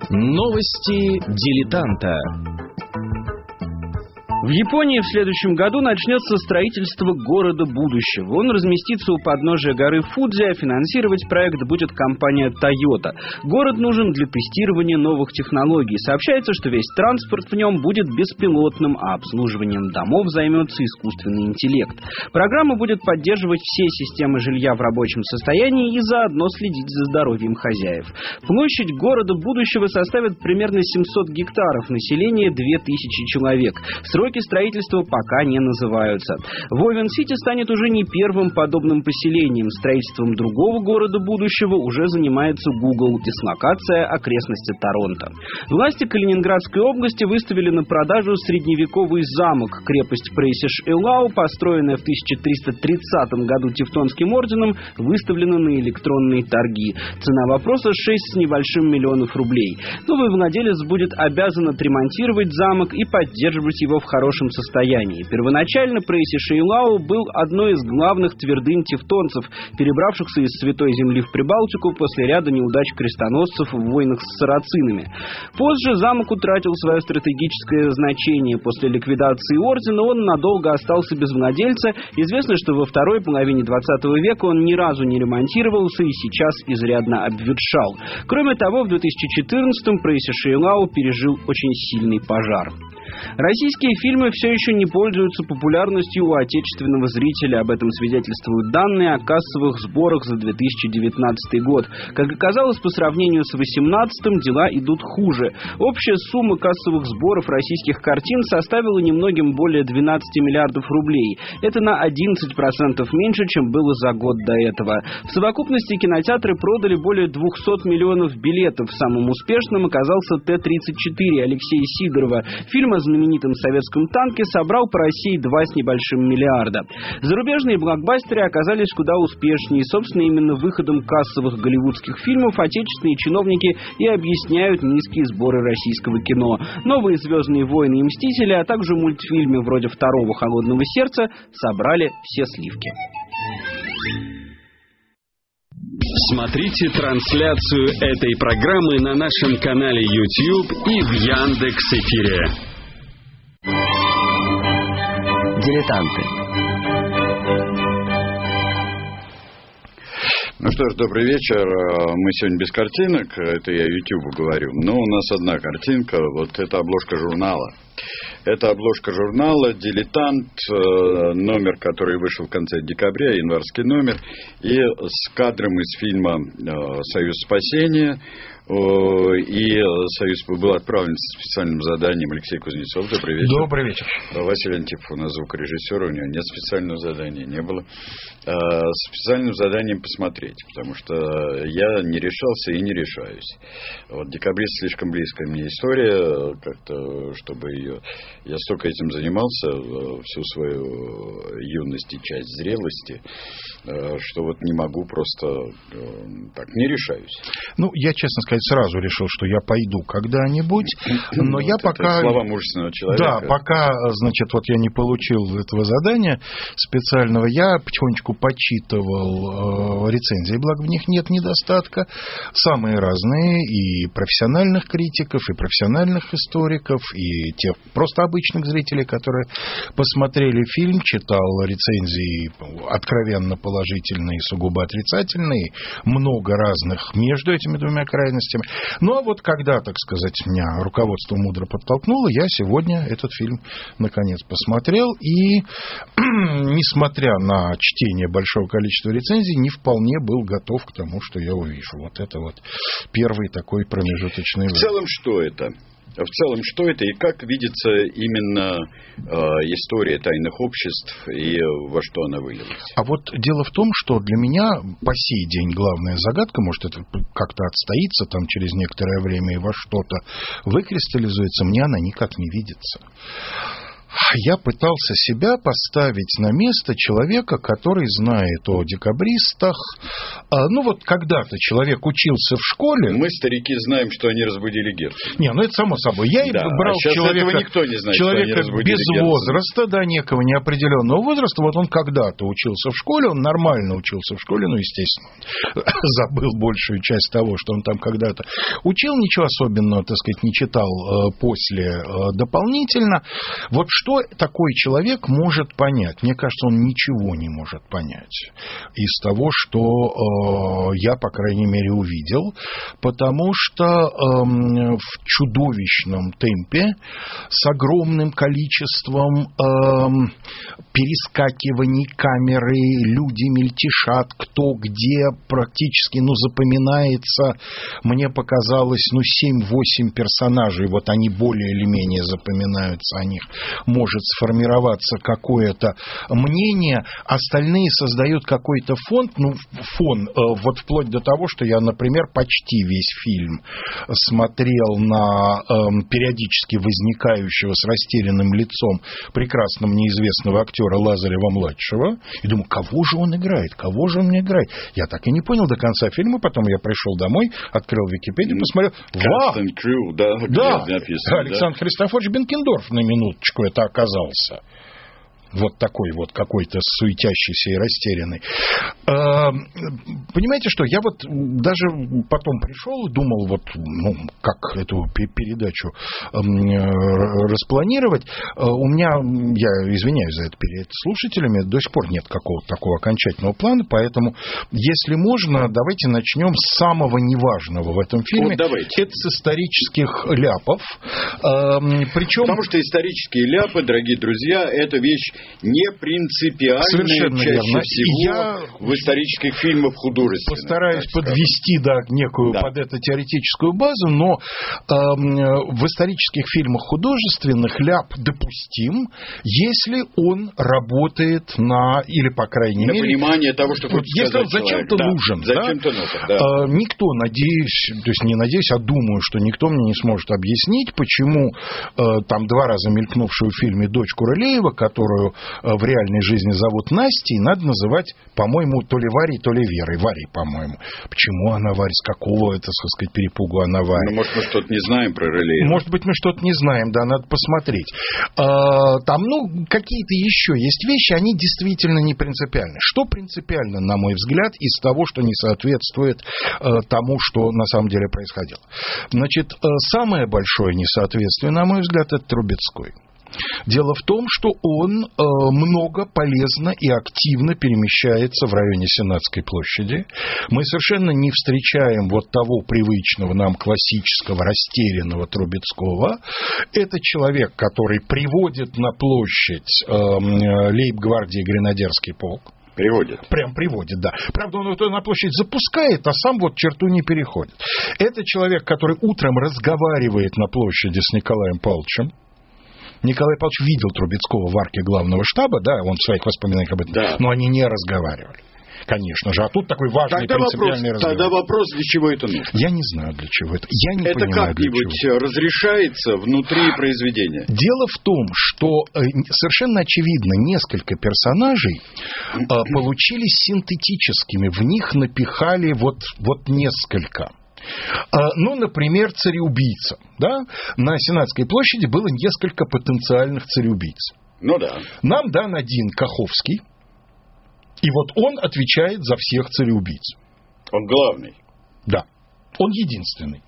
Новости дилетанта. В Японии в следующем году начнется строительство города будущего. Он разместится у подножия горы Фудзи, а финансировать проект будет компания Toyota. Город нужен для тестирования новых технологий. Сообщается, что весь транспорт в нем будет беспилотным, а обслуживанием домов займется искусственный интеллект. Программа будет поддерживать все системы жилья в рабочем состоянии и заодно следить за здоровьем хозяев. Площадь города будущего составит примерно 700 гектаров, население 2000 человек. Сроки строительства пока не называются. Вовен-Сити станет уже не первым подобным поселением. Строительством другого города будущего уже занимается Google. Дислокация — окрестности Торонто. Власти Калининградской области выставили на продажу средневековый замок. Крепость Прейсиш-Элау, построенная в 1330 году Тевтонским орденом, выставлена на электронные торги. Цена вопроса — 6 с небольшим миллионов рублей. Новый владелец будет обязан отремонтировать замок и поддерживать его в хорошем состоянии. Первоначально Прейсиш-Элау был одной из главных твердынь тевтонцев, перебравшихся из Святой Земли в Прибалтику после ряда неудач крестоносцев в войнах с сарацинами. Позже замок утратил свое стратегическое значение. После ликвидации ордена он надолго остался без владельца. Известно, что во второй половине 20 века он ни разу не ремонтировался и сейчас изрядно обветшал. Кроме того, в 2014-м Прейсиш-Элау пережил очень сильный пожар. Российские фильмы все еще не пользуются популярностью у отечественного зрителя. Об этом свидетельствуют данные о кассовых сборах за 2019 год. Как оказалось, по сравнению с 2018-м дела идут хуже. Общая сумма кассовых сборов российских картин составила немногим более 12 миллиардов рублей. Это на 11% меньше, чем было за год до этого. В совокупности кинотеатры продали более 200 миллионов билетов. Самым успешным оказался Т-34 Алексея Сидорова. Фильм о знаменитом советском танке собрал по России 2 с небольшим миллиарда. Зарубежные блокбастеры оказались куда успешнее. Собственно, именно выходом кассовых голливудских фильмов отечественные чиновники и объясняют низкие сборы российского кино. Новые «Звездные войны» и «Мстители», а также мультфильмы вроде «Второго холодного сердца» собрали все сливки. Смотрите трансляцию этой программы на нашем канале YouTube и в Яндекс.Эфире. Дилетанты. Ну что ж, добрый вечер. Мы сегодня без картинок, это я YouTube говорю, но у нас одна картинка, вот это обложка журнала. Это обложка журнала «Дилетант», номер, который вышел в конце декабря, январский номер, и с кадром из фильма «Союз спасения». И Союз был отправлен с специальным заданием. Алексей Кузнецов, добрый вечер. Добрый вечер. Василий Антипов, у нас звукорежиссер, у него нет специального задания, не было. Специальным заданием посмотреть, потому что я не решался и не решаюсь. Вот «Декабрист» слишком близкая мне история, как-то, чтобы ее... Я столько этим занимался всю свою юность и часть зрелости, что вот не могу просто так, не решаюсь. Ну, я, честно сказать, сразу решил, что я пойду когда-нибудь, но я пока... Слова мужественного человека. Да, пока, значит, вот я не получил этого задания специального, я потихонечку почитывал рецензии, благо в них нет недостатка, самые разные, и профессиональных критиков, и профессиональных историков, и тех просто обычных зрителей, которые посмотрели фильм, читал рецензии откровенно положительные, сугубо отрицательные, много разных между этими двумя крайностями. Ну, а вот когда, так сказать, меня руководство мудро подтолкнуло, я сегодня этот фильм наконец посмотрел, и несмотря на чтение большого количества рецензий, не вполне был готов к тому, что я увижу. Вот это вот первый такой промежуточный выбор. В целом, что это? И как видится именно история тайных обществ и во что она вылилась? А вот дело в том, что для меня по сей день главная загадка, может, это как-то отстоится там через некоторое время и во что-то выкристаллизуется, мне она никак не видится. я пытался себя поставить на место человека, который знает о декабристах. Ну, вот когда-то человек учился в школе... Мы, старики, знаем, что они разбудили Герцена. Не, ну это само собой. Я брал человека, никто не знает, человека что они без Герцена. возраста, да, некого неопределенного возраста. Вот он когда-то учился в школе, он нормально учился в школе, ну, естественно, забыл большую часть того, что он там когда-то учил, ничего особенного, так сказать, не читал после дополнительно. Вот что такой человек может понять? Мне кажется, он ничего не может понять из того, что я, по крайней мере, увидел, потому что в чудовищном темпе, с огромным количеством перескакиваний камеры, люди мельтешат, кто где практически, запоминается, мне показалось, 7-8 персонажей, вот они более или менее запоминаются, о них может сформироваться какое-то мнение, остальные создают какой-то фон, вот вплоть до того, что я, например, почти весь фильм смотрел на периодически возникающего с растерянным лицом прекрасно мне известного актера Лазарева-младшего, и думаю, кого же он играет, Я так и не понял до конца фильма, потом я пришел домой, открыл Википедию, посмотрел, да, Александр Христофорович Бенкендорф на минуточку это оказался. Вот такой вот какой-то суетящийся и растерянный. Понимаете что, я вот даже потом пришел и думал, как эту передачу распланировать. У меня, я извиняюсь за это перед слушателями, до сих пор нет какого-то такого окончательного плана, поэтому, если можно, давайте начнем с самого неважного в этом фильме. Вот давайте. Это с исторических ляпов. Причем... Потому что исторические ляпы, дорогие друзья, это вещь не принципиальная совершенно чаще верно. всего в исторических фильмах художественных. Постараюсь подвести некую под эту теоретическую базу, но в исторических фильмах художественных ляп допустим, если он работает или, по крайней мере... На понимание того, что хочет если сказать он зачем-то нужен. Зачем-то нужен, Никто, не надеюсь, а думаю, что никто мне не сможет объяснить, почему там 2 раза мелькнувшую в фильме дочку Рылеева, которую в реальной жизни зовут Настей, надо называть, по-моему, то ли Варей, то ли Верой. Варей, по-моему. Почему она Варя? С какого, так сказать, перепугу она Варя? Может, мы что-то не знаем про Рылеева. Может быть, мы что-то не знаем, да, надо посмотреть. Там, какие-то еще есть вещи, они действительно не принципиальны. Что принципиально, на мой взгляд, из того, что не соответствует тому, что на самом деле происходило? Значит, самое большое несоответствие, на мой взгляд, это Трубецкой. Дело в том, что он много полезно и активно перемещается в районе Сенатской площади. Мы совершенно не встречаем того привычного нам классического растерянного Трубецкого. Это человек, который приводит на площадь лейб-гвардии гренадерский полк. Приводит. Прям приводит, да. Правда, он его на площадь запускает, а сам черту не переходит. Это человек, который утром разговаривает на площади с Николаем Павловичем. Николай Павлович видел Трубецкого в арке главного штаба, да, он в своих воспоминаниях об этом, но они не разговаривали. Конечно же, а тут такой важный принципиальный разговор. Тогда вопрос, для чего это нужно? Я не знаю, для чего это. Я не это понимаю, как-нибудь разрешается внутри произведения? Дело в том, что совершенно очевидно, несколько персонажей получились синтетическими, в них напихали несколько. Например, цареубийца. Да? На Сенатской площади было несколько потенциальных цареубийц. Нам дан один Каховский, и он отвечает за всех цареубийц. Он главный. Да, он единственный.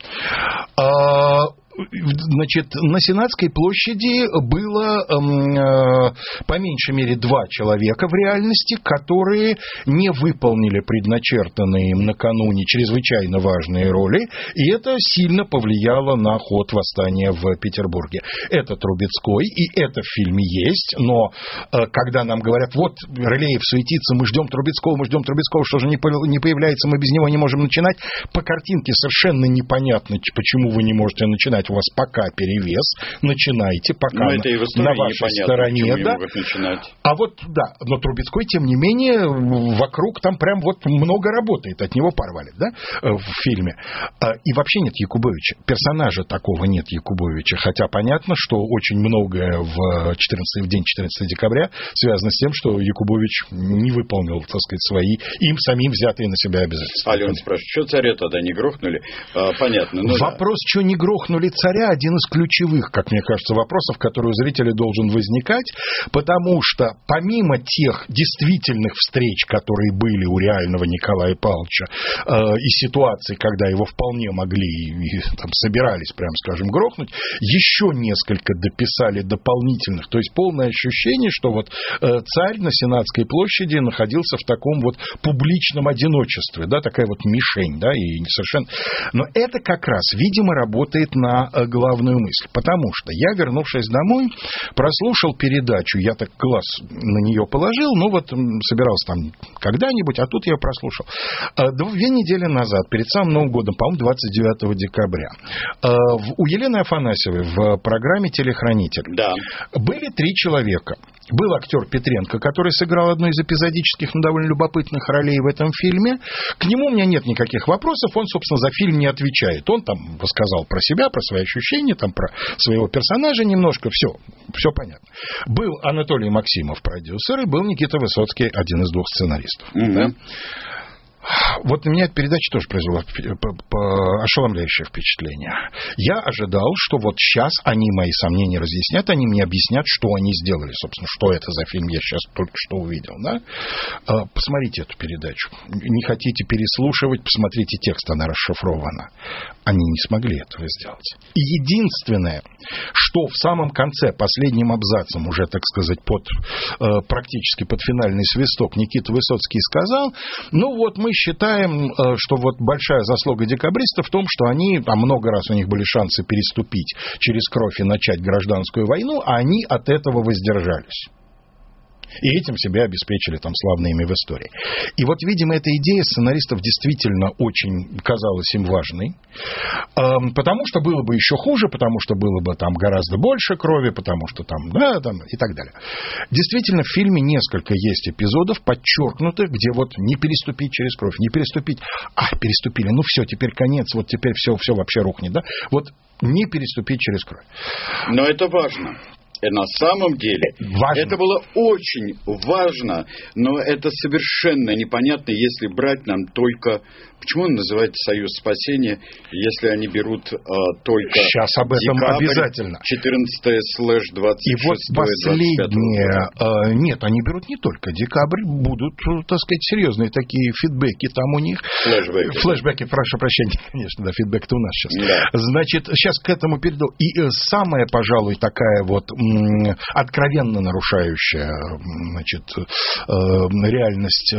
Значит, на Сенатской площади было по меньшей мере 2 человека в реальности, которые не выполнили предначертанные им накануне чрезвычайно важные роли, и это сильно повлияло на ход восстания в Петербурге. Это Трубецкой, и это в фильме есть, но когда нам говорят, Рылеев суетится, мы ждем Трубецкого, что же не появляется, мы без него не можем начинать, по картинке совершенно непонятно, почему вы не можете начинать. начинать, у вас пока перевес, начинайте, пока это и в истории на вашей стороне. Да? А вот, да, но Трубецкой, тем не менее, вокруг там прям вот много работает, от него порвали, да, в фильме. И вообще нет Якубовича, персонажа такого нет Якубовича, хотя понятно, что очень многое в день 14 декабря связано с тем, что Якубович не выполнил, так сказать, свои им самим взятые на себя обязательства. Алена спрашивает, что царя тогда не грохнули? Понятно. Вопрос, что не грохнули царя, один из ключевых, как мне кажется, вопросов, который у зрителя должен возникать, потому что помимо тех действительных встреч, которые были у реального Николая Павловича, и ситуаций, когда его вполне могли и там, собирались, прям скажем, грохнуть, еще несколько дописали дополнительных. То есть полное ощущение, что вот царь на Сенатской площади находился в таком вот публичном одиночестве, да, такая вот мишень, да, и совершенно... Но это как раз, видимо, работает на главную мысль, потому что я, вернувшись домой, прослушал передачу, я так глаз на нее положил, ну вот собирался там когда-нибудь, а тут я прослушал. 2 недели назад, перед самым Новым годом, по-моему, 29 декабря, у Елены Афанасьевой в программе «Телехранитель» были 3 человека. Был актер Петренко, который сыграл одну из эпизодических, но довольно любопытных ролей в этом фильме. К нему у меня нет никаких вопросов, он, собственно, за фильм не отвечает. Он там рассказал про себя, про свои ощущения, там, про своего персонажа немножко, все понятно. Был Анатолий Максимов, продюсер, и был Никита Высоцкий, один из 2 сценаристов. Да? Вот на меня эта передача тоже произвела ошеломляющее впечатление. Я ожидал, что вот сейчас они мои сомнения разъяснят, они мне объяснят, что они сделали. Собственно, что это за фильм, я сейчас только что увидел. Да? Посмотрите эту передачу. Не хотите переслушивать, посмотрите текст, она расшифрована. Они не смогли этого сделать. И единственное, что в самом конце, последним абзацем, уже, так сказать, практически под финальный свисток Никита Высоцкий сказал, ну вот мы считаем, что вот большая заслуга декабристов в том, что они, много раз у них были шансы переступить через кровь и начать гражданскую войну, а они от этого воздержались. И этим себя обеспечили там славное имя в истории. И вот, видимо, эта идея сценаристов действительно очень казалась им важной, потому что было бы еще хуже, потому что было бы там гораздо больше крови, потому что там, да, там и так далее. Действительно, в фильме несколько есть эпизодов, подчеркнутых, где вот не переступить через кровь, не переступить, переступили, ну все, теперь конец, вот теперь все вообще рухнет, да, вот не переступить через кровь. Но это важно. На самом деле, это было очень важно, но это совершенно непонятно, если брать нам только... Почему он называется «Союз спасения», если они берут только сейчас об этом декабрь, обязательно. 14/26, и вот последнее... Нет, они берут не только декабрь, будут, так сказать, серьезные такие фидбэки там у них. Флэшбэки, прошу прощения, конечно, да, фидбэк-то у нас сейчас. Да. Значит, сейчас к этому перейду. И самая, пожалуй, такая вот откровенно нарушающая, значит, реальность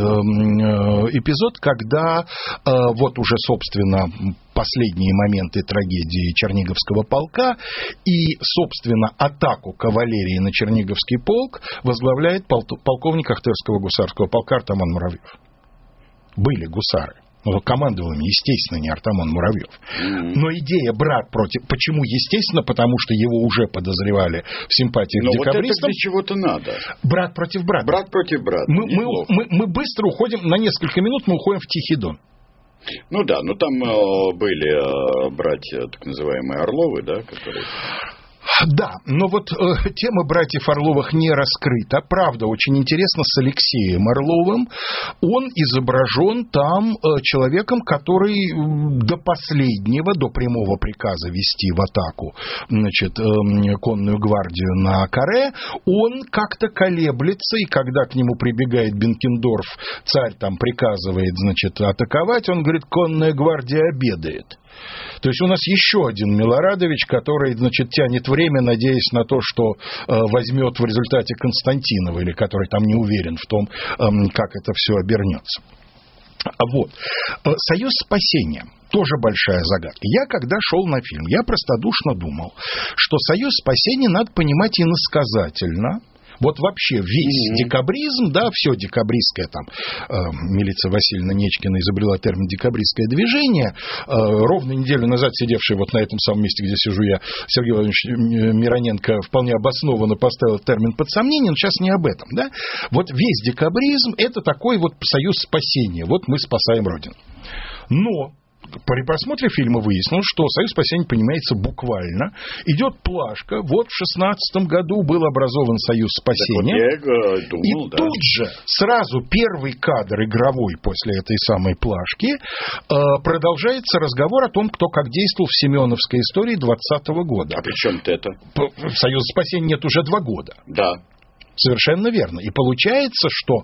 эпизод, когда вот уже, собственно, последние моменты трагедии Черниговского полка и, собственно, атаку кавалерии на Черниговский полк возглавляет полковник Ахтырского гусарского полка Артамон Муравьев. Были гусары. Но командовал им, естественно, не Артамон Муравьев. Но идея брат против... Почему естественно? Потому что его уже подозревали в симпатиях к декабристам. Вот это для чего-то надо. Брат против брата. Брат против брата. Мы быстро уходим, на несколько минут мы уходим в Тихий Дон. Ну да, но там были братья, так называемые Орловы, да, которые... Да, но вот тема братьев Орловых не раскрыта. Правда, очень интересно с Алексеем Орловым. Он изображен там человеком, который до последнего, до прямого приказа вести в атаку, значит, конную гвардию на Каре, он как-то колеблется, и когда к нему прибегает Бенкендорф, царь там приказывает, значит, атаковать, он говорит, конная гвардия обедает. То есть у нас еще один Милорадович, который, значит, тянет время, надеясь на то, что возьмет в результате Константинова, или который там не уверен в том, как это все обернется. Вот. Союз спасения. Тоже большая загадка. Я, когда шел на фильм, я простодушно думал, что Союз спасения надо понимать иносказательно, Вот вообще весь декабризм, да, все декабристское, там, Милиция Васильевна Нечкина изобрела термин «декабристское движение», ровно неделю назад сидевший вот на этом самом месте, где сижу я, Сергей Владимирович Мироненко вполне обоснованно поставил термин под сомнение, но сейчас не об этом, да. Вот весь декабризм – это такой вот союз спасения, вот мы спасаем Родину. Но при просмотре фильма выяснилось, что союз спасения понимается буквально. Идет плашка. Вот в 16 году был образован союз спасения. Вот думал, и тут же сразу первый кадр игровой после этой самой плашки продолжается разговор о том, кто как действовал в Семеновской истории 20-го года. А при чем-то это? Союза спасения нет уже 2 года. Да. Совершенно верно. И получается, что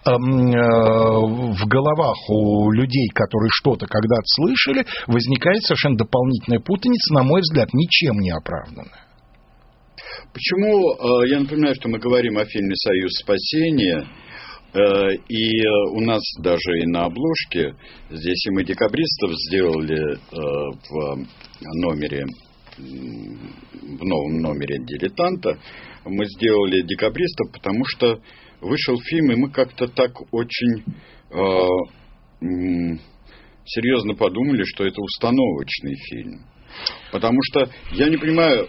в головах у людей, которые что-то когда-то слышали, возникает совершенно дополнительная путаница, на мой взгляд, ничем не оправданная. Почему? Я напоминаю, что мы говорим о фильме «Союз спасения», и у нас даже и на обложке, здесь и мы декабристов сделали в новом номере «Дилетанта», мы сделали декабристов, потому что вышел фильм, и мы как-то так очень серьезно подумали, что это установочный фильм. Потому что, я не понимаю,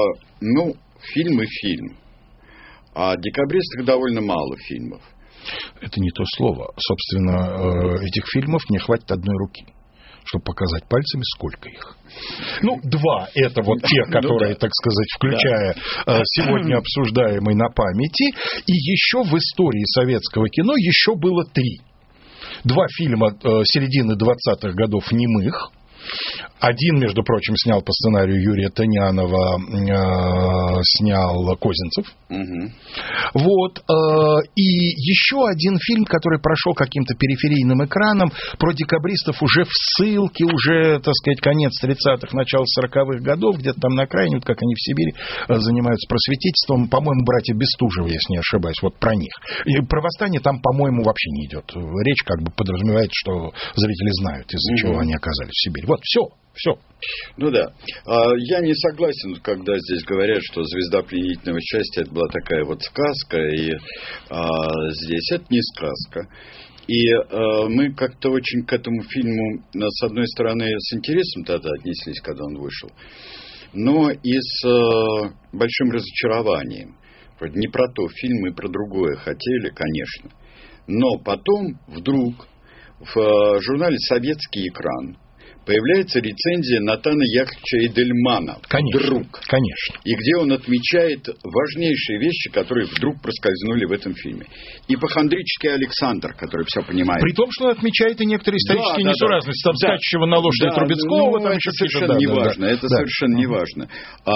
фильм и фильм. А декабристах довольно мало фильмов. Это не то слово. Собственно, этих фильмов мне хватит одной руки, чтобы показать пальцами, сколько их. 2 это вот те, которые, так сказать, включая сегодня обсуждаемый на памяти. И еще в истории советского кино еще было 3. 2 фильма середины 20-х годов немых. Один, между прочим, снял по сценарию Юрия Тынянова, снял Козинцев. Вот. И еще один фильм, который прошел каким-то периферийным экраном, про декабристов уже в ссылке, уже, так сказать, конец 30-х, начало 40-х годов, где-то там на окраине, вот как они в Сибири занимаются просветительством, по-моему, братья Бестужевы, если не ошибаюсь, вот про них. И про восстание там, по-моему, вообще не идет. Речь как бы подразумевает, что зрители знают, из-за чего они оказались в Сибири. Вот, все. Ну да. Я не согласен, когда здесь говорят, что «Звезда пленительного счастья» это была такая вот сказка, и здесь это не сказка. И мы как-то очень к этому фильму, с одной стороны, с интересом тогда отнеслись, когда он вышел, но и с большим разочарованием. Не про то фильм, мы про другое хотели, конечно. Но потом вдруг в журнале «Советский экран» появляется рецензия Натана Яковлевича Эдельмана. Вдруг. Конечно. И где он отмечает важнейшие вещи, которые вдруг проскользнули в этом фильме. Ипохондрический Александр, который все понимает. При том, что он отмечает и некоторые исторические несуразности. Там скачущего на лошади Трубецкого. Там это совершенно не важно. Это совершенно не важно.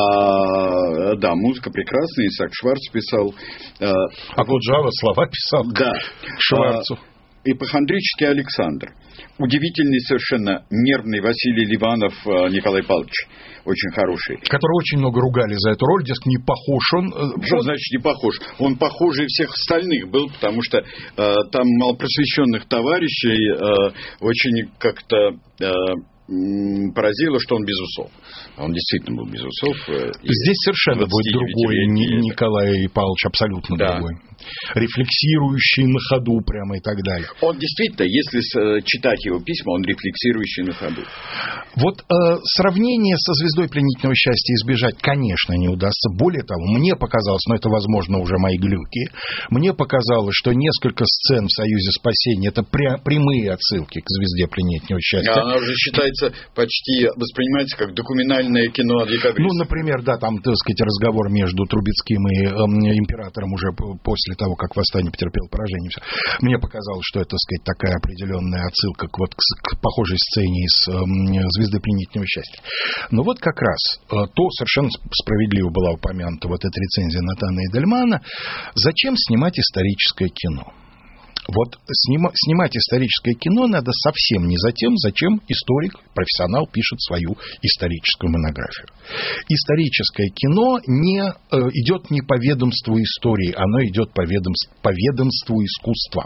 Да, музыка прекрасная. Исаак Шварц писал. А Гуджава слова писал. Да. Шварцу. Ипохондрический Александр. Удивительный, совершенно нервный Василий Ливанов Николай Павлович. Очень хороший. Которого очень много ругали за эту роль. Дескать, не похож он. Что значит не похож? Он похуже всех остальных был, потому что там малопросвещенных товарищей очень как-то поразило, что он без усов. Он действительно был без усов. Здесь совершенно будет другой Николай Павлович, абсолютно другой. Рефлексирующий на ходу прямо и так далее. Он действительно, если читать его письма, он рефлексирующий на ходу. Вот сравнение со «Звездой пленительного счастья» избежать, конечно, не удастся. Более того, мне показалось, но это, возможно, уже мои глюки, мне показалось, что несколько сцен в «Союзе спасения» это прямые отсылки к «Звезде пленительного счастья». Она уже считается, почти воспринимается как документальное кино о декабристах. Например, да, там, так сказать, разговор между Трубецким и императором уже после того, как восстание потерпело поражение. Все. Мне показалось, что это, так сказать, такая определенная отсылка к похожей сцене из «Звезды пленительного счастья». Но вот как раз то совершенно справедливо была упомянута вот эта рецензия Натана Эдельмана. Зачем снимать историческое кино? Вот снимать историческое кино надо совсем не за тем, зачем историк, профессионал пишет свою историческую монографию. Историческое кино идет не по ведомству истории, оно идет по ведомству искусства.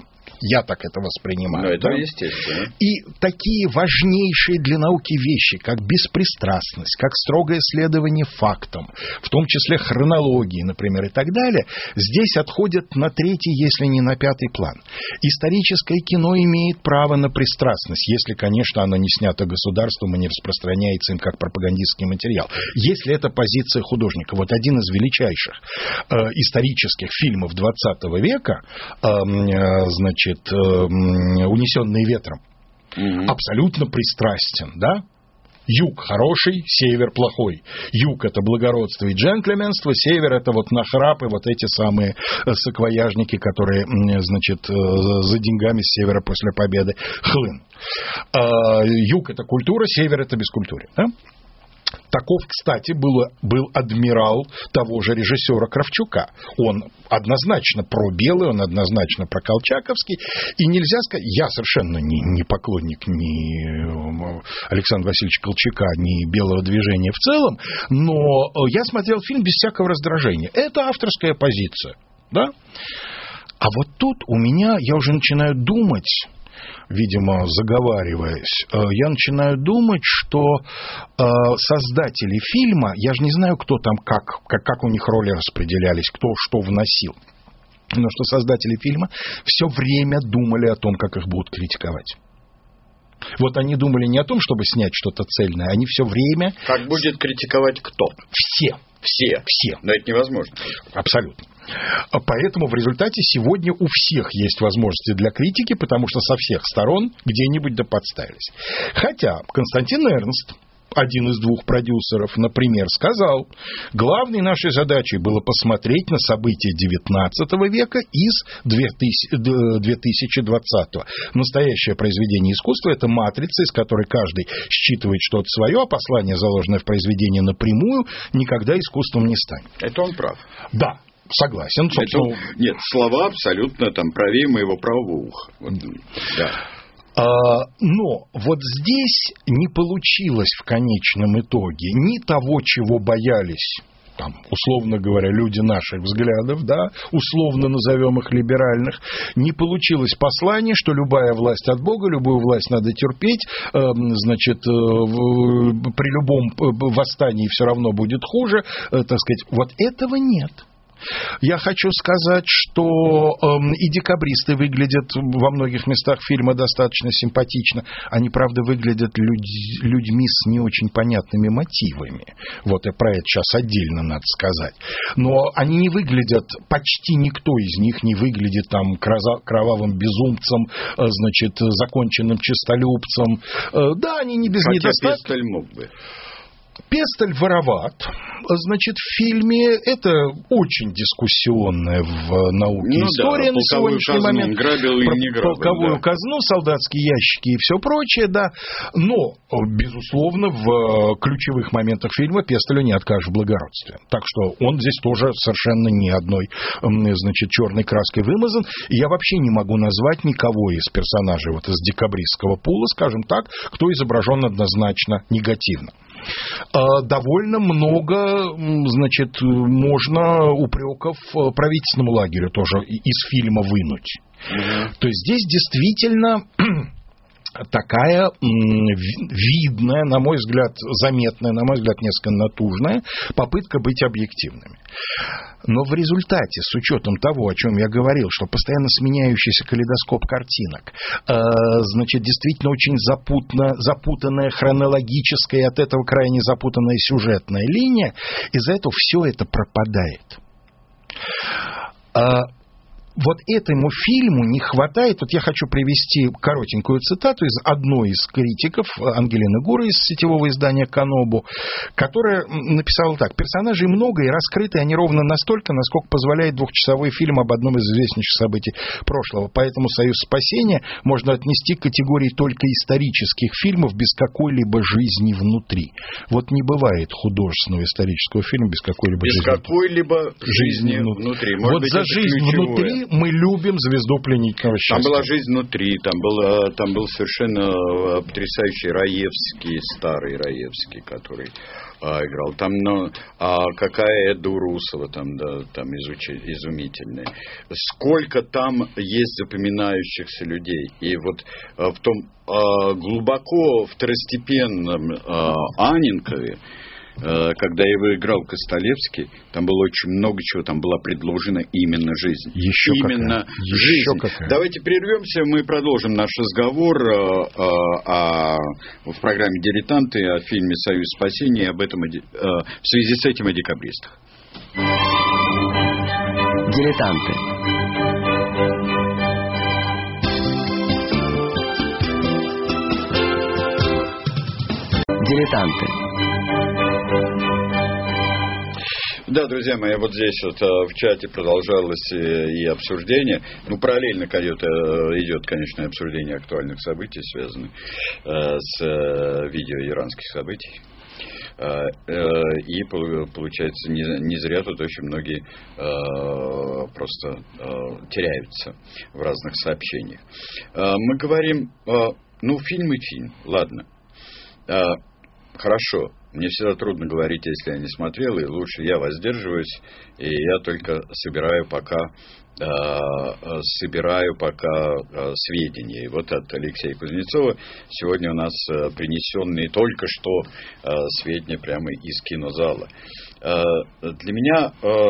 Я так это воспринимаю. Ну, это естественно. И такие важнейшие для науки вещи, как беспристрастность, как строгое следование фактам, в том числе хронологии, например, и так далее, здесь отходят на третий, если не на пятый план. Историческое кино имеет право на пристрастность, если, конечно, оно не снято государством и не распространяется им как пропагандистский материал. Если это позиция художника. Вот один из величайших исторических фильмов 20 века, «Унесенные ветром», абсолютно пристрастен, да? Юг хороший, север плохой. Юг — это благородство и джентльменство, север — это вот нахрап и вот эти самые саквояжники, которые, значит, за деньгами с севера после победы хлын. Юг — это культура, север — это бескультурье. Да? Таков, кстати, был адмирал того же режиссера Кравчука. Он однозначно про-белый, он однозначно про-колчаковский. И нельзя сказать... Я совершенно не поклонник ни Александра Васильевича Колчака, ни белого движения в целом, но я смотрел фильм без всякого раздражения. Это авторская позиция. Да? А вот тут у меня... Я уже начинаю думать... видимо, заговариваясь, я начинаю думать, что создатели фильма, я же не знаю, кто там, как у них роли распределялись, кто что вносил, но что создатели фильма все время думали о том, как их будут критиковать. Вот они думали не о том, чтобы снять что-то цельное, они все время... Как будет критиковать кто? Все. Все. Но это невозможно. Абсолютно. Поэтому в результате сегодня у всех есть возможности для критики, потому что со всех сторон где-нибудь да подставились. Хотя Константин Эрнст, один из двух продюсеров, например, сказал, главной нашей задачей было посмотреть на события XIX века из 2020-го. Настоящее произведение искусства – это матрица, из которой каждый считывает что-то свое, а послание, заложенное в произведении напрямую, никогда искусством не станет. Это он прав. Да. Согласен. Собственно... Нет, слова абсолютно там правее моего правого уха. Вот, да. Но вот здесь не получилось в конечном итоге ни того, чего боялись, там, условно говоря, люди наших взглядов, да, условно назовем их либеральных, не получилось послание, что любая власть от Бога, любую власть надо терпеть, значит, при любом восстании все равно будет хуже, так сказать, вот этого нет. Я хочу сказать, что и декабристы выглядят во многих местах фильма достаточно симпатично. Они, правда, выглядят людьми с не очень понятными мотивами. Вот и про это сейчас отдельно надо сказать. Но они не выглядят, почти никто из них не выглядит там кровавым безумцем, значит, законченным честолюбцем. Да, они не без недостатков. Пестель мог бы. Пестель вороват. Значит, в фильме это очень дискуссионная в науке история на сегодняшний момент. Грабил и не грабил, полковую казну, солдатские ящики и все прочее, да. Но, безусловно, в ключевых моментах фильма Пестелю не откажешь в благородстве. Так что он здесь тоже совершенно ни одной, значит, черной краской вымазан. И я вообще не могу назвать никого из персонажей вот из декабристского пула, скажем так, кто изображен однозначно негативно. Довольно много, значит, можно упреков правительственному лагерю тоже из фильма вынуть. То есть здесь действительно такая видная, на мой взгляд, заметная, на мой взгляд, несколько натужная попытка быть объективными. Но в результате, с учетом того, о чем я говорил, что постоянно сменяющийся калейдоскоп картинок, значит, действительно очень запутанная хронологическая и от этого крайне запутанная сюжетная линия, из-за этого все это пропадает. Вот этому фильму не хватает, вот я хочу привести коротенькую цитату из одной из критиков, Ангелины Гуры из сетевого издания «Канобу», которая написала так: персонажей много и раскрыты они ровно настолько, насколько позволяет двухчасовой фильм об одном из известнейших событий прошлого. Поэтому «Союз спасения» можно отнести к категории только исторических фильмов без какой-либо жизни внутри. Вот не бывает художественного исторического фильма без какой-либо жизни внутри. Может вот быть, за жизнь внутри мы любим звезду пленительного счастья. Там была жизнь внутри, там был совершенно потрясающий Раевский, старый Раевский, который играл. Там, какая Эда Урусова там изумительная. Сколько там есть запоминающихся людей. И вот в том глубоко второстепенном Анненкове, когда его играл Костолевский, там было очень много чего, там была предложена именно жизнь. Именно жизнь. Давайте прервемся, мы продолжим наш разговор в программе «Дилетанты» о фильме «Союз спасения» в связи с этим о декабристах. Дилетанты. Дилетанты. Да, друзья мои, вот здесь вот в чате продолжалось и обсуждение. Параллельно идет, конечно, обсуждение актуальных событий, связанных с видео иранских событий. И получается, не зря тут очень многие просто теряются в разных сообщениях. Мы говорим, фильм и фильм, ладно. Хорошо. Мне всегда трудно говорить, если я не смотрел, и лучше я воздерживаюсь, и я только собираю пока сведения. И вот от Алексея Кузнецова сегодня у нас принесенные только что сведения прямо из кинозала. Для меня,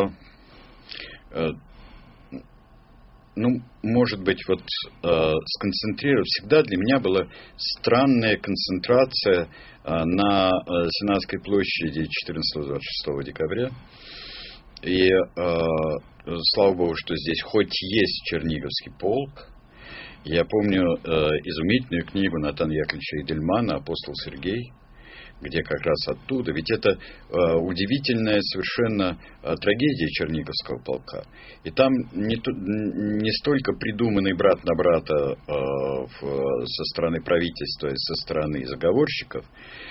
может быть, сконцентрировать, всегда для меня была странная концентрация на Сенатской площади 14-26 декабря. И слава богу, что здесь хоть есть Черниговский полк. Я помню изумительную книгу Натана Яковлевича Эдельмана «Апостол Сергей», где как раз оттуда, ведь это удивительная совершенно трагедия Черниговского полка. И там не столько придуманный брат на брата со стороны правительства и со стороны заговорщиков,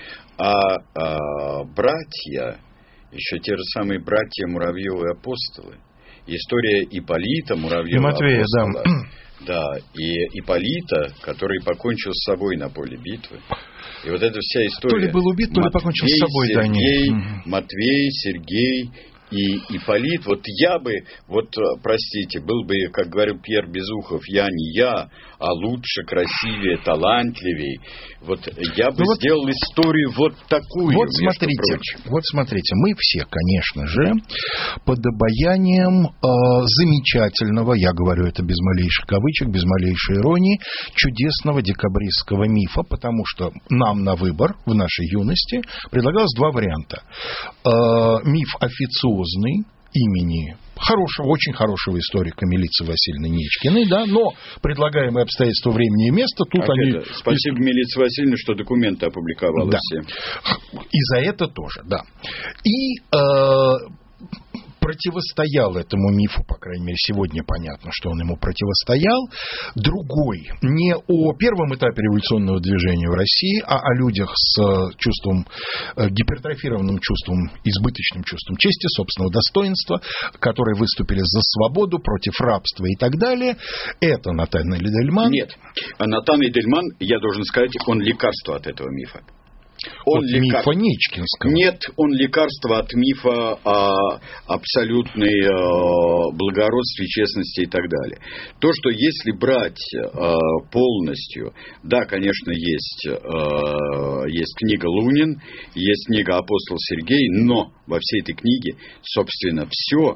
а братья, еще те же самые братья Муравьевы апостолы. История Ипполита Муравьева апостола. Да, и Ипполита, который покончил с собой на поле битвы. И вот эта вся история. То ли был убит, то ли покончил с собой. Матвей, Сергей и Ипполит. Я бы, простите, был бы, как говорил Пьер Безухов, я не я, а лучше, красивее, талантливее. Я бы сделал историю такую. Смотрите, мы все, конечно же, под обаянием замечательного, я говорю это без малейших кавычек, без малейшей иронии, чудесного декабристского мифа, потому что нам на выбор в нашей юности предлагалось два варианта. Миф официозный, имени очень хорошего историка Милицы Васильевны Нечкиной, да, но предлагаемые обстоятельства времени и места тут они... Спасибо Милице Васильевне, что документы опубликовала все. И за это тоже, да. И противостоял этому мифу, по крайней мере, сегодня понятно, что он ему противостоял, другой, не о первом этапе революционного движения в России, а о людях с чувством, гипертрофированным чувством, избыточным чувством чести, собственного достоинства, которые выступили за свободу, против рабства и так далее. Это Натан Эдельман. Нет, Натан Эдельман, я должен сказать, он лекарство от этого мифа. Мифа Нечкинского. Нет, он лекарство от мифа о абсолютной благородстве, честности и так далее. То, что если брать полностью, да, конечно, есть книга Лунин, есть книга «Апостол Сергей», но во всей этой книге, собственно, все,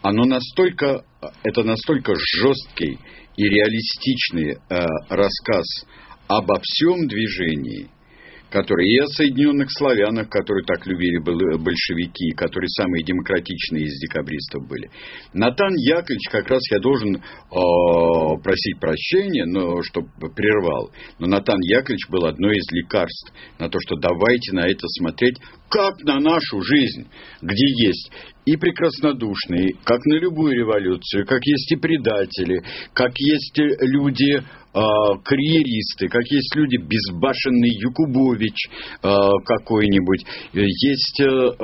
это настолько жесткий и реалистичный рассказ обо всем движении, которые и о соединенных славянах, которые так любили большевики, которые самые демократичные из декабристов были. Натан Яковлевич, как раз я должен просить прощения, что прервал, но Натан Яковлевич был одной из лекарств на то, что давайте на это смотреть, как на нашу жизнь, где есть и прекраснодушные, как на любую революцию, как есть и предатели, как есть люди карьеристы, как есть люди безбашенный Якубович какой-нибудь, есть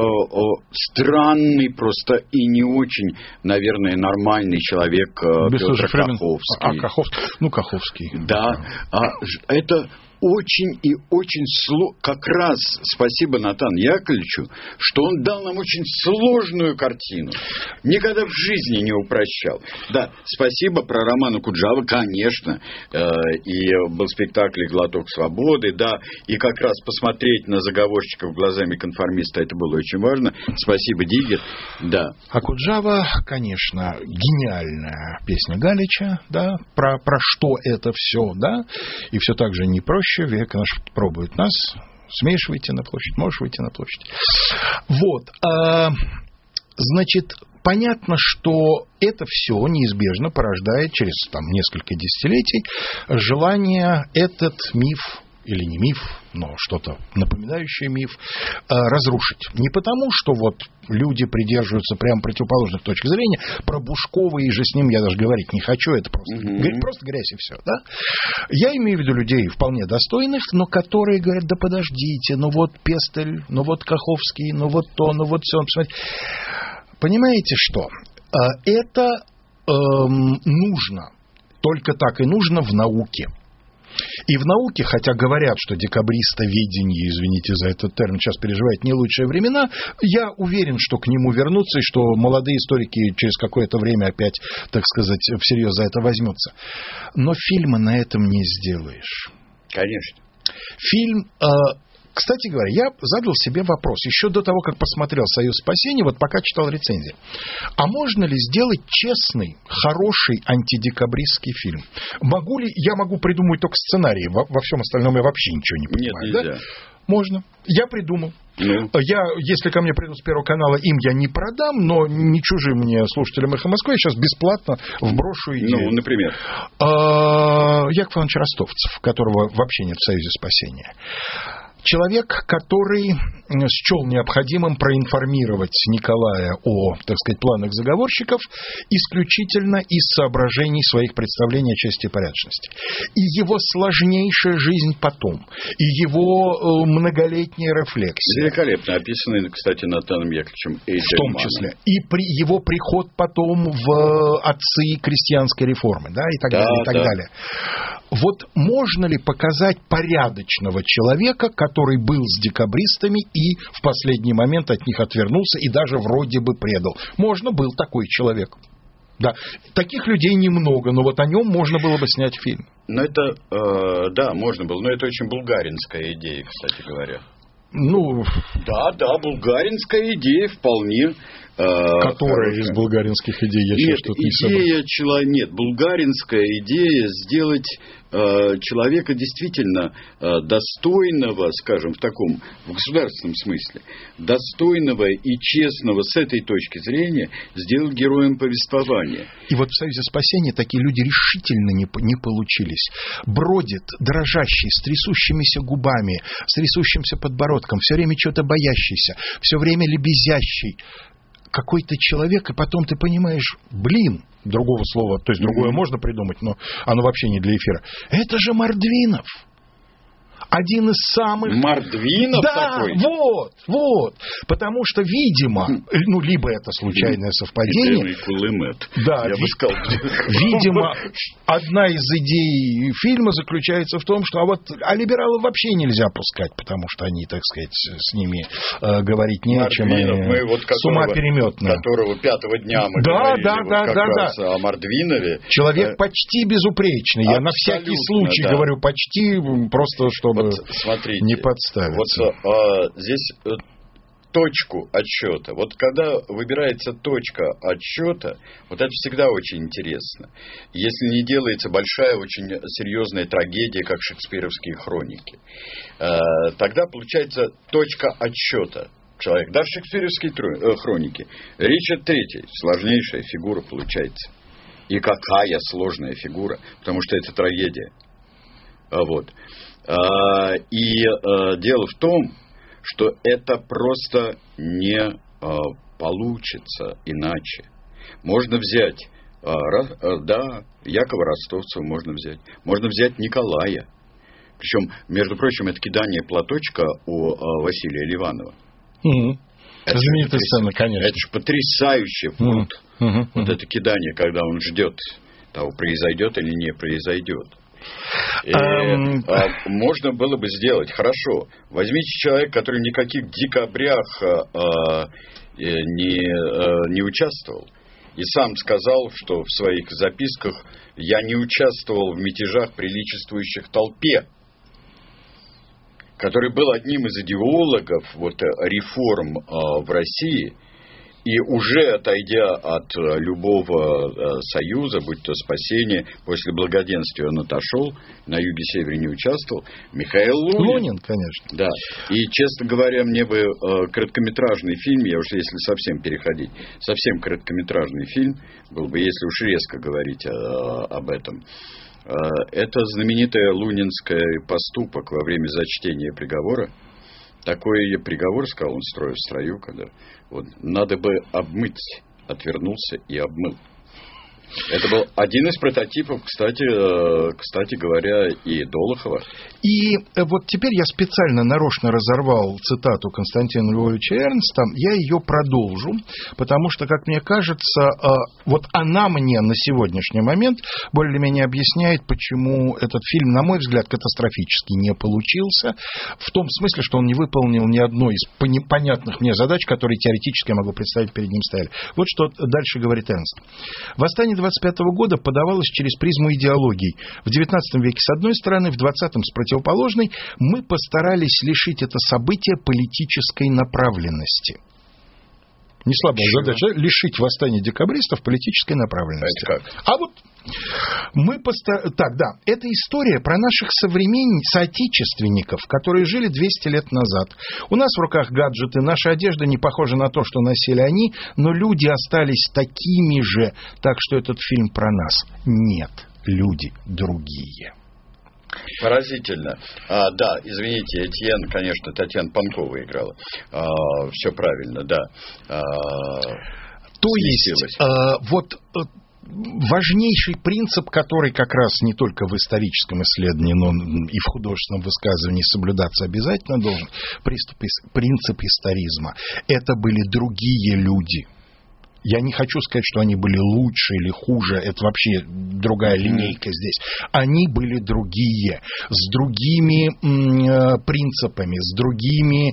странный просто и не очень, наверное, нормальный человек Петр Каховский. Каховский. Да, это очень и очень как раз спасибо Натану Яковлевичу, что он дал нам очень сложную картину. Никогда в жизни не упрощал. Да, спасибо про Романа Куджаву, конечно. И был спектакль «Глоток свободы», да, и как раз посмотреть на заговорщиков глазами конформиста, это было очень важно. Спасибо, Диггер. Да. А Куджава, конечно, гениальная песня Галича, да, про что это все, да, и все так же не проще. Век наш пробует нас. Смеешь выйти на площадь? Можешь выйти на площадь? Вот. Значит, понятно, что это все неизбежно порождает через несколько десятилетий желание этот миф, или не миф, но что-то напоминающее миф, разрушить. Не потому, что люди придерживаются прямо противоположных точек зрения. Про Бушкова и же с ним я даже говорить не хочу, это просто грязь и все. Да? Я имею в виду людей вполне достойных, но которые говорят, да подождите, Пестель, Каховский, все. Понимаете что? Это нужно. Только так и нужно в науке. И в науке, хотя говорят, что декабристоведение, извините за этот термин, сейчас переживает не лучшие времена, я уверен, что к нему вернутся, и что молодые историки через какое-то время опять, так сказать, всерьез за это возьмутся. Но фильма на этом не сделаешь. Конечно. Фильм... Кстати говоря, я задал себе вопрос еще до того, как посмотрел «Союз спасения», пока читал рецензии. А можно ли сделать честный, хороший антидекабристский фильм? Я могу придумать только сценарий, во всем остальном я вообще ничего не понимаю. Нет, нельзя. Да? Можно. Я придумал. Если ко мне придут с Первого канала, им я не продам, но не чужим мне слушателям «Эхо Москвы», я сейчас бесплатно вброшу идею. Например? Яков Иванович Ростовцев, которого вообще нет в «Союзе спасения». Человек, который счел необходимым проинформировать Николая о, так сказать, планах заговорщиков исключительно из соображений своих представлений о чести и порядочности. И его сложнейшая жизнь потом, и его многолетняя рефлексия. Великолепно описанный, кстати, Натаном Яковлевичем Эйзельманом. В том числе. И его приход потом в отцы крестьянской реформы, да, и так далее, и так далее. Можно ли показать порядочного человека, который был с декабристами и в последний момент от них отвернулся и даже вроде бы предал? Можно, был такой человек. Да. Таких людей немного, но о нем можно было бы снять фильм. Да, можно было, но это очень булгаринская идея, кстати говоря. Да, булгаринская идея вполне. Которая из булгаринских идей? Я сейчас тут не собрал. Нет, булгаринская идея сделать человека действительно достойного, скажем, в государственном смысле, достойного и честного с этой точки зрения, сделать героем повествования. И в «Союзе спасения» такие люди решительно не получились. Бродит, дрожащий, с трясущимися губами, с трясущимся подбородком, все время чего-то боящийся, все время лебезящий. Какой-то человек, и потом ты понимаешь, другого слова, то есть другое можно придумать, но оно вообще не для эфира. Это же Мордвинов. Один из самых... Мордвинов такой? Да, вот. Потому что, видимо, либо это случайное совпадение... Да, я бы сказал. Видимо, одна из идей фильма заключается в том, что либералов вообще нельзя пускать, потому что они, так сказать, с ними говорить не о чем. С ума переметно. Которого 5-го дня мы говорили раз о Мордвинове. Человек почти безупречный. Я на всякий случай говорю почти, просто чтобы не подставиться. Здесь точку отсчета. Когда выбирается точка отсчета, это всегда очень интересно. Если не делается большая, очень серьезная трагедия, как шекспировские хроники, тогда получается точка отсчета. Человек. Даже шекспировские хроники. Ричард III. Сложнейшая фигура получается. И какая сложная фигура. Потому что это трагедия. И дело в том, что это просто не получится иначе. Можно взять Да, Якова Ростовцева можно взять. Можно взять Николая. Причем, между прочим, это кидание платочка у Василия Ливанова. Знаменитая сцена, конечно. Это же потрясающе. Вот это кидание, когда он ждет того, произойдет или не произойдет. Можно было бы сделать. Хорошо. Возьмите человека, который никаких в декабрях не участвовал. И сам сказал, что в своих записках я не участвовал в мятежах, приличествующих толпе. Который был одним из идеологов реформ в России. И уже отойдя от любого союза, будь то спасение, после благоденствия он отошел, на юге-севере не участвовал, Михаил Лунин. Лунин, конечно. Да. И, честно говоря, мне бы короткометражный фильм, я уж если совсем переходить, совсем короткометражный фильм, был бы, если уж резко говорить об этом, это знаменитый лунинский поступок во время зачтения приговора. Такой приговор, сказал он, строя в строю, когда надо бы обмыть, отвернулся и обмыл. Это был один из прототипов, кстати говоря, и Долохова. И вот теперь я специально нарочно разорвал цитату Константина Львовича Эрнста. Я ее продолжу, потому что, как мне кажется, вот она мне на сегодняшний момент более-менее объясняет, почему этот фильм, на мой взгляд, катастрофически не получился. В том смысле, что он не выполнил ни одной из понятных мне задач, которые теоретически я могу представить перед ним стояли. Вот что дальше говорит Эрнст. «Восстание 25 года подавалось через призму идеологий. В XIX веке с одной стороны, в XX с противоположной. Мы постарались лишить это событие политической направленности». Не слабая задача, лишить восстание декабристов политической направленности. Это как? А вот мы Так, да, это история про наших соотечественников, которые жили 200 лет назад. У нас в руках гаджеты, наша одежда не похожа на то, что носили они, но люди остались такими же, так что этот фильм про нас. Нет, люди другие. Поразительно. Да, извините, Этьен, конечно, Татьяна Панкова играла. Все правильно, да. То есть, важнейший принцип, который как раз не только в историческом исследовании, но и в художественном высказывании соблюдаться обязательно должен, принцип историзма. Это были другие люди. Я не хочу сказать, что они были лучше или хуже, это вообще другая линейка здесь. Они были другие, с другими принципами, с другими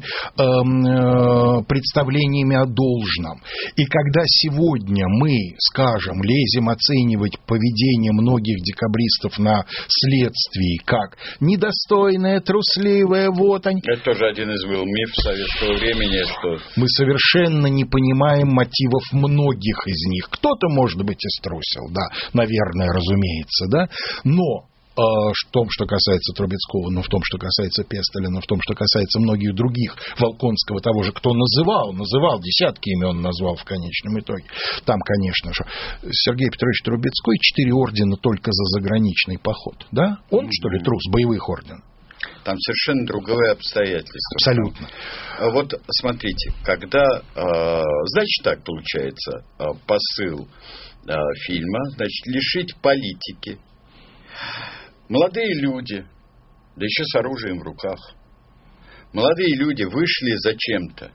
представлениями о должном. И когда сегодня мы, скажем, лезем оценивать поведение многих декабристов на следствии как недостойное, трусливое, вот они. Это тоже один из был миф советского времени, что... Мы совершенно не понимаем мотивов многих из них. Кто-то, может быть, и струсил, да, наверное, разумеется, да, но в том, что касается Трубецкого, но в том, что касается Пестеля, в том, что касается многих других, Волконского, того же, кто называл, десятки имен назвал в конечном итоге. Там, конечно же, Сергей Петрович Трубецкой 4 ордена только за заграничный поход, да? Он, что ли, трус, боевых орден? Там совершенно другое обстоятельство. Абсолютно. Вот смотрите, когда, значит, так получается, посыл фильма, значит, лишить политики. Молодые люди, да еще с оружием в руках, молодые люди вышли зачем-то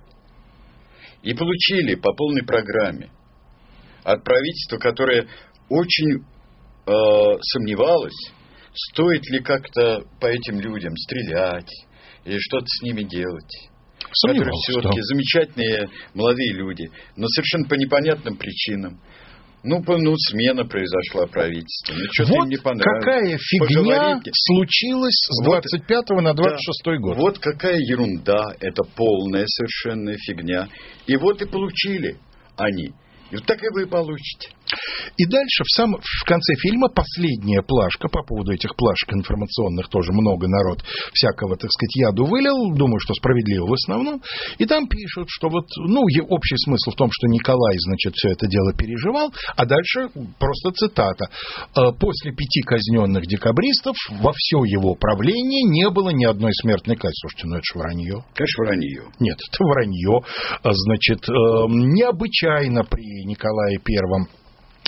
и получили по полной программе от правительства, которое очень сомневалось, стоит ли как-то по этим людям стрелять или что-то с ними делать. Которые все-таки замечательные молодые люди, но совершенно по непонятным причинам. Смена произошла правительства. Что-то им не понравилось. Какая фигня случилась с 25 на 26 год. Вот какая ерунда. Это полная совершенная фигня. И вот и получили они. И вот так и вы получите. И дальше, в конце фильма, последняя плашка, по поводу этих плашек информационных тоже много народ всякого, так сказать, яду вылил, думаю, что справедливо в основном, и там пишут, что общий смысл в том, что Николай, значит, все это дело переживал, а дальше просто цитата. После 5 казненных декабристов во все его правление не было ни одной смертной казни. Слушайте, это же вранье. Конечно, вранье. Нет, это вранье. Значит, необычайно при Николае Первом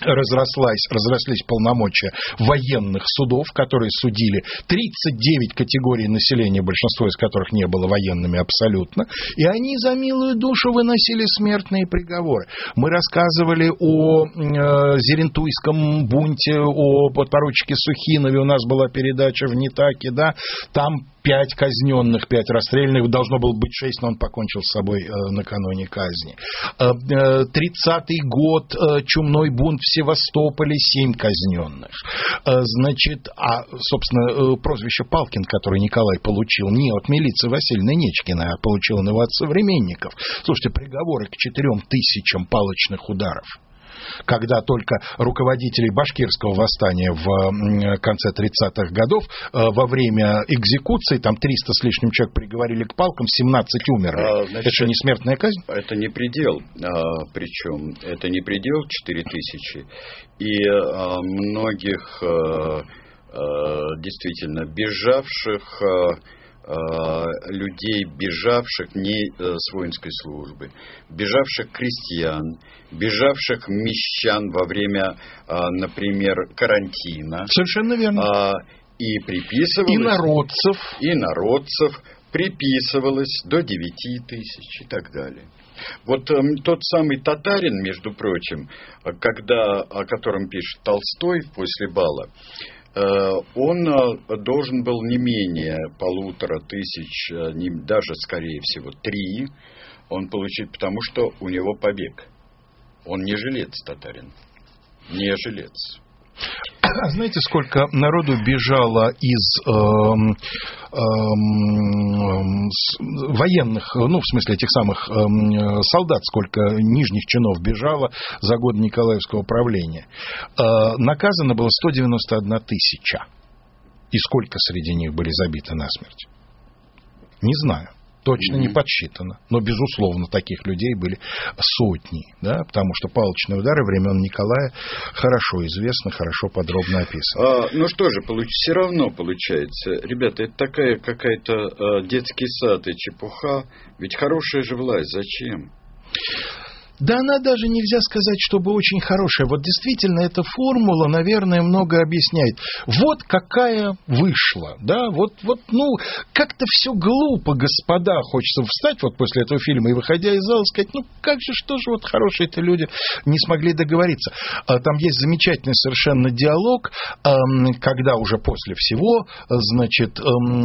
разрослись полномочия военных судов, которые судили 39 категорий населения, большинство из которых не было военными абсолютно, и они за милую душу выносили смертные приговоры. Мы рассказывали о Зерентуйском бунте, о подпоручике Сухинове, у нас была передача в Нитаке, да, там 5 казненных, 5 расстрелянных, должно было быть 6, но он покончил с собой накануне казни. 30-й год, чумной бунт в Севастополе, 7 казненных. Значит, собственно, прозвище Палкин, которое Николай получил не от милиции Васильевны Нечкиной, а получил он его от современников. Слушайте, приговоры к 4000 палочных ударов, когда только руководителей башкирского восстания в конце 30-х годов во время экзекуции, там 300 с лишним человек приговорили к палкам, 17 умерли. Значит, это что, не смертная казнь? Это не предел. Причем это не предел 4000. И многих действительно бежавших людей, бежавших не с воинской службы, бежавших крестьян, бежавших мещан во время, например, карантина. Совершенно верно. И приписывалось... И народцев приписывалось до 9000 и так далее. Вот тот самый татарин, между прочим, о котором пишет Толстой после бала, он должен был не менее 1500, даже, скорее всего, 3 он получить, потому что у него побег. Он не жилец татарин. Не жилец. Знаете, сколько народу бежало из военных, ну, в смысле, этих самых солдат, сколько нижних чинов бежало за годы Николаевского правления? Наказано было 191 000. И сколько среди них были забиты насмерть? Не знаю. Точно не подсчитано. Но, безусловно, таких людей были сотни. Да? Потому что палочные удары времен Николая хорошо известны, хорошо подробно описаны. Ну что же, все равно получается. Ребята, это такая какая-то детский сад и чепуха. Ведь хорошая же власть. Зачем? Да она даже нельзя сказать, чтобы очень хорошая. Вот действительно эта формула, наверное, много объясняет. Вот какая вышла, да, вот, ну, как-то все глупо, господа, хочется встать вот после этого фильма и, выходя из зала, сказать, ну, как же, что же вот хорошие-то люди не смогли договориться. Там есть замечательный совершенно диалог, когда уже после всего, значит,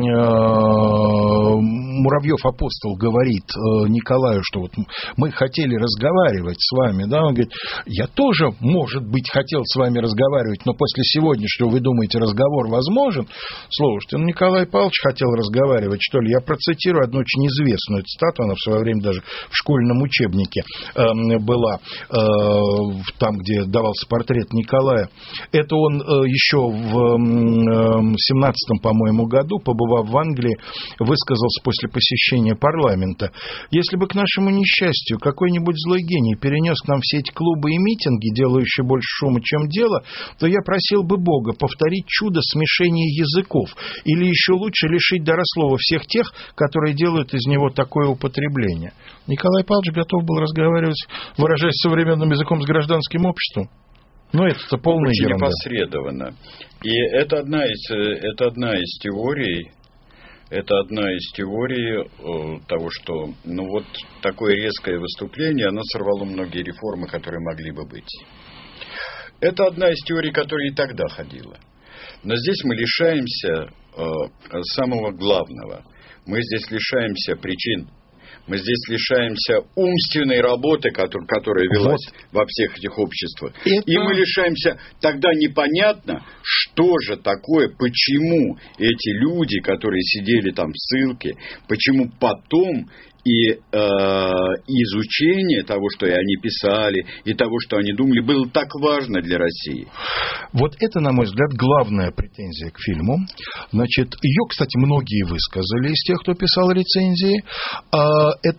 Муравьев-апостол говорит Николаю, что вот мы хотели разговаривать с вами, да, он говорит, я тоже, может быть, хотел с вами разговаривать, но после сегодняшнего, вы думаете, разговор возможен? Слушайте, Николай Павлович хотел разговаривать, что ли? Я процитирую одну очень известную цитату, она в свое время даже в школьном учебнике была, там, где давался портрет Николая. Это он еще в 17-м, по-моему, году, побывав в Англии, высказался после посещения парламента. Если бы к нашему несчастью какой-нибудь злой гений перенес к нам все эти клубы и митинги, делающие больше шума, чем дело, то я просил бы Бога повторить чудо смешения языков, или еще лучше лишить дара слова всех тех, которые делают из него такое употребление. Николай Павлович готов был разговаривать, выражаясь современным языком, с гражданским обществом. Но это-то полная ерунда. Непосредованно. И это одна из теорий. Это одна из теорий того, что вот такое резкое выступление, оно сорвало многие реформы, которые могли бы быть. Это одна из теорий, которая и тогда ходила. Но здесь мы лишаемся самого главного. Мы здесь лишаемся причин. Мы здесь лишаемся умственной работы, которая велась во всех этих обществах. И мы лишаемся, тогда непонятно, что же такое, почему эти люди, которые сидели там в ссылке, почему потом и изучение того, что они писали, и того, что они думали, было так важно для России. Вот это, на мой взгляд, главная претензия к фильму. Значит, ее, кстати, многие высказали из тех, кто писал рецензии. Это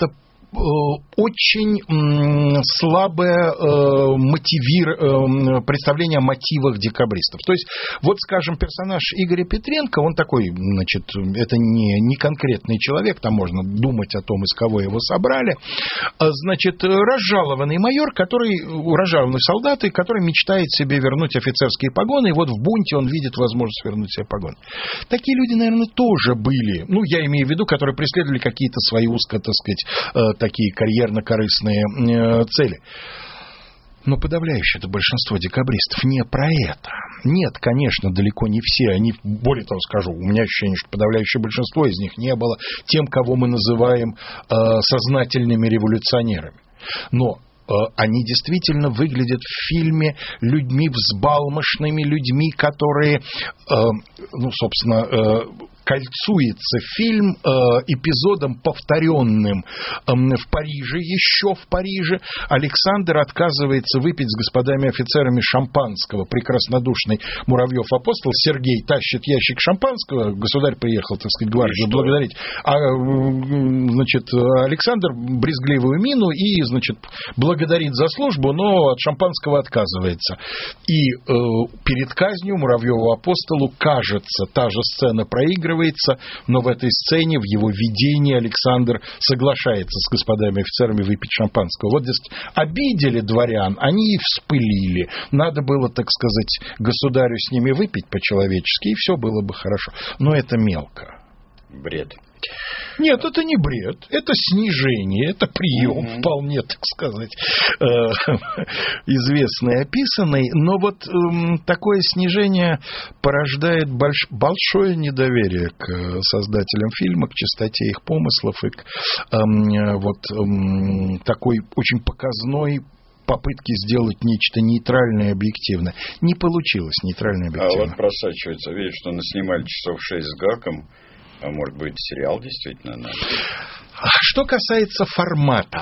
очень слабое представление о мотивах декабристов. То есть, вот, скажем, персонаж Игоря Петренко, он такой, значит, это не конкретный человек, там можно думать о том, из кого его собрали. Значит, разжалованный майор, разжалованный солдат, который мечтает себе вернуть офицерские погоны, и вот в бунте он видит возможность вернуть себе погоны. Такие люди, наверное, тоже были, я имею в виду, которые преследовали какие-то свои узко, так сказать, такие карьерно-корыстные цели. Но подавляющее большинство декабристов не про это. Нет, конечно, далеко не все. Они, более того скажу, у меня ощущение, что подавляющее большинство из них не было тем, кого мы называем сознательными революционерами. Но они действительно выглядят в фильме людьми взбалмошными, людьми, которые, собственно, кольцуется фильм эпизодом, повторенным в Париже, еще в Париже. Александр отказывается выпить с господами офицерами шампанского. Прекраснодушный Муравьев-апостол Сергей тащит ящик шампанского. Государь приехал, так сказать, гвардию благодарить. Значит, Александр брезгливую мину и, значит, благодарит за службу, но от шампанского отказывается. И перед казнью Муравьеву-апостолу, кажется, та же сцена проигрывается, но в этой сцене, в его видении, Александр соглашается с господами офицерами выпить шампанского. Вот здесь обидели дворян, они и вспылили. Надо было, так сказать, государю с ними выпить по-человечески, и все было бы хорошо. Но это мелко. Бред. Нет, это не бред, это снижение, это прием, вполне, так сказать, известный, описанный, но вот такое снижение порождает большое недоверие к создателям фильма, к чистоте их помыслов и к такой очень показной попытки сделать нечто нейтральное и объективное. Не получилось нейтрально и объективно. А вот просачивается, видишь, что наснимали часов 6 с гаком. А может быть, сериал действительно надо? Что касается формата,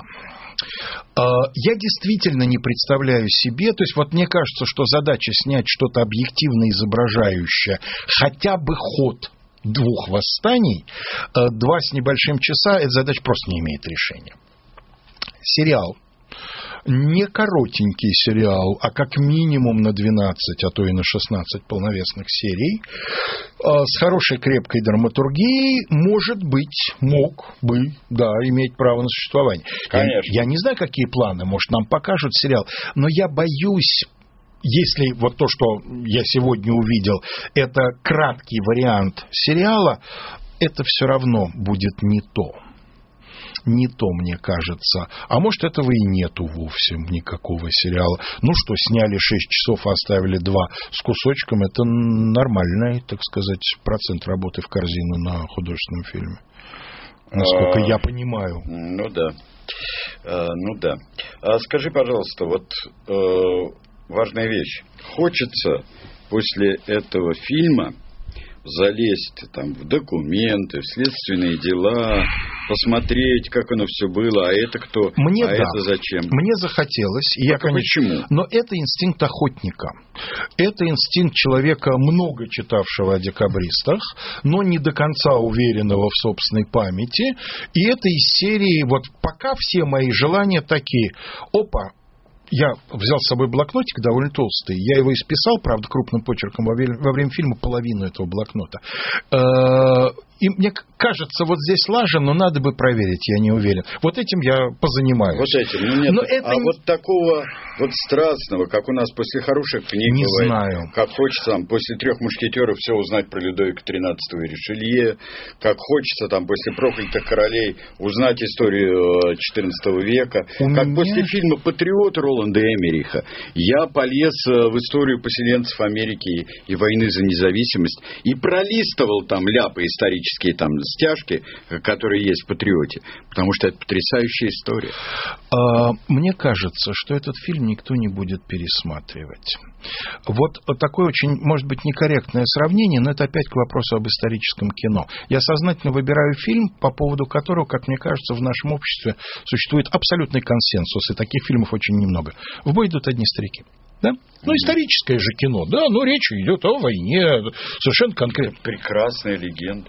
я действительно не представляю себе, то есть вот мне кажется, что задача снять что-то объективно изображающее, хотя бы ход двух восстаний, 2 с небольшим часа, эта задача просто не имеет решения. Сериал. Не коротенький сериал, а как минимум на 12, а то и на 16 полновесных серий, с хорошей крепкой драматургией, может быть, мог бы, да, иметь право на существование. Конечно. Я не знаю, какие планы, может, нам покажут сериал, но я боюсь, если вот то, что я сегодня увидел, это краткий вариант сериала, это все равно будет не то. Не то, мне кажется. А может, этого и нету вовсе никакого сериала. Ну что, сняли 6 часов, а оставили 2 с кусочком. Это нормальный, так сказать, процент работы в корзину на художественном фильме. Насколько я понимаю. Ну да. Скажи, пожалуйста, вот важная вещь. Хочется после этого фильма залезть там в документы, в следственные дела, посмотреть, как оно все было, а это кто, это зачем. Мне захотелось. Почему? Но это инстинкт охотника. Это инстинкт человека, много читавшего о декабристах, но не до конца уверенного в собственной памяти. И это из серии, вот пока все мои желания такие, я взял с собой блокнотик довольно толстый. Я его исписал, правда, крупным почерком во время фильма половину этого блокнота. И мне кажется, вот здесь лажа, но надо бы проверить, я не уверен. Вот этим я позанимаюсь. Вот этим, нет. Но это... вот такого вот страстного, как у нас после хороших книг не бывает, знаю. Как хочется там после «Трех мушкетеров» все узнать про Людовика XIII и Ришелье, как хочется там после «Проклятых королей» узнать историю XIV века, после фильма «Патриот» Роланда Эммериха я полез в историю поселенцев Америки и войны за независимость и пролистывал там ляпы исторические, там стяжки, которые есть в «Патриоте», потому что это потрясающая история. Мне кажется, что этот фильм никто не будет пересматривать. Вот такое очень, может быть, некорректное сравнение, но это опять к вопросу об историческом кино. Я сознательно выбираю фильм, по поводу которого, как мне кажется, в нашем обществе существует абсолютный консенсус, и таких фильмов очень немного. В бой идут одни старики. Да? Ну, историческое же кино, да, но речь идет о войне, совершенно конкретно. Прекрасная легенда.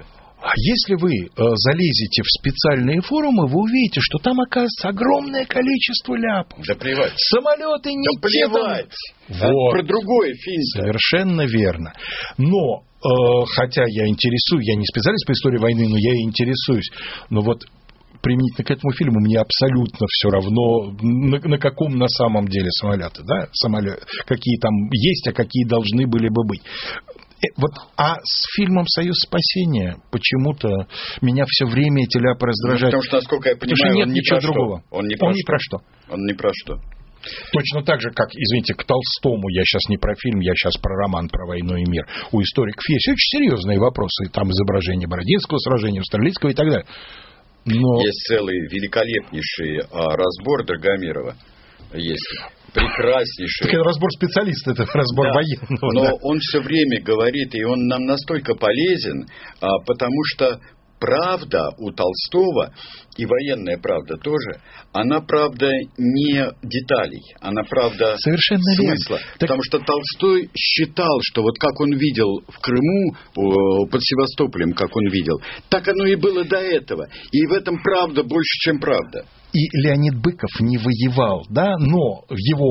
Если вы залезете в специальные форумы, вы увидите, что там, оказывается, огромное количество ляпов. Да плевать. Самолеты не да те. плевать. Вот. Про другой фильм. Совершенно верно. Но, хотя я не специалист по истории войны, но я и интересуюсь. Но вот применительно к этому фильму мне абсолютно все равно, на каком на самом деле самолеты, да? Какие там есть, а какие должны были бы быть. Вот, а с фильмом «Союз спасения» почему-то меня все время эти ляпы раздражают. Потому что, насколько я понимаю, потому что нет он не ничего про другого. Что. Он не про что. Он не про что. Точно так же, как, извините, к Толстому, я сейчас не про фильм, я сейчас про роман про войну и мир. У историков есть очень серьезные вопросы. Там изображение Бородинского сражения, Австралийского и так далее. Но... Есть целый великолепнейший разбор Драгомирова. Есть прекраснейший. Так это разбор специалиста, это разбор военного. Но он все время говорит, и он нам настолько полезен, потому что правда у Толстого, и военная правда тоже, она правда не деталей, она правда совершенно смысла. Верно. Потому что Толстой считал, что вот как он видел в Крыму, под Севастополем, как он видел, так оно и было до этого. И в этом правда больше, чем правда. И Леонид Быков не воевал, да, но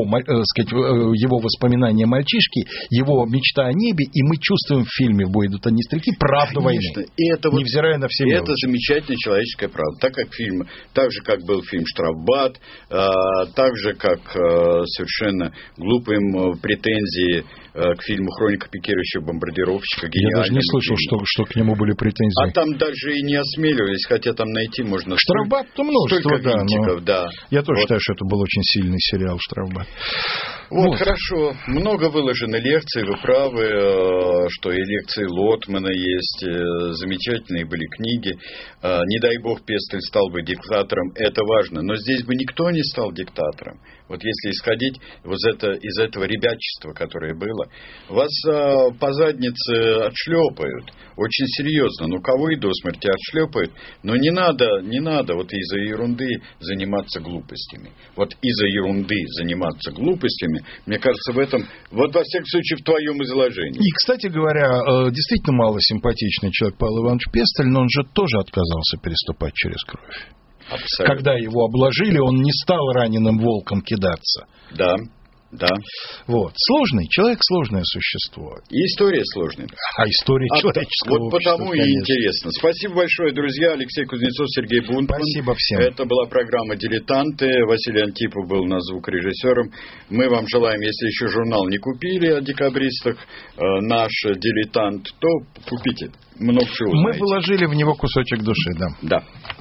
его воспоминания мальчишки, его мечта о небе, и мы чувствуем в фильме «В бой идут одни стрелки» правду войны, и это невзирая на все мелочи. Это замечательная человеческая правда. Так же, как был фильм «Штрафбат», так же, как совершенно глупые претензии к фильму «Хроника пикирующего бомбардировщика». Я даже не слышал, что к нему были претензии. А там даже и не осмеливались, хотя там найти можно... «Штрафбат»-то множество, да. Да. Я тоже считаю, что это был очень сильный сериал «Штрафбат». Вот, хорошо. Много выложено лекций, вы правы, что и лекции Лотмана есть, замечательные были книги. Не дай бог Пестель стал бы диктатором, это важно. Но здесь бы никто не стал диктатором. Вот если исходить из этого ребячества, которое было, вас по заднице отшлепают. Очень серьезно. Ну, кого и до смерти отшлепают. Но не надо вот из-за ерунды заниматься глупостями. Вот из-за ерунды заниматься глупостями, мне кажется, в этом, вот во всяком случае, в твоем изложении. И, кстати говоря, действительно малосимпатичный человек Павел Иванович Пестель, но он же тоже отказался переступать через кровь. Абсолютно. Когда его обложили, он не стал раненым волком кидаться. Да. Вот. Сложный человек, сложное существо. И история сложная. А история человеческого вот потому и интересно. Спасибо большое, друзья. Алексей Кузнецов, Сергей Бунтман. Спасибо всем. Это была программа «Дилетанты». Василий Антипов был у нас звукорежиссером. Мы вам желаем, если еще журнал не купили о декабристах, наш «Дилетант», то купите. Много чего узнаете. Мы вложили в него кусочек души, да. Да.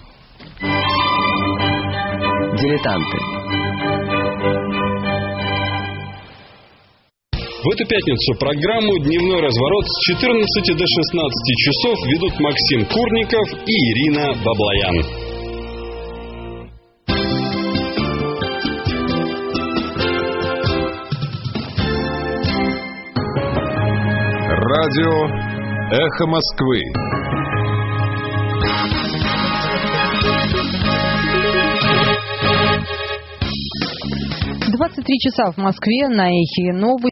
Дилетанты. В эту пятницу программу «Дневной разворот» с 14 до 16 часов ведут Максим Курников и Ирина Баблоян. Радио «Эхо Москвы». «23 часа в Москве» на «Эхе» новости.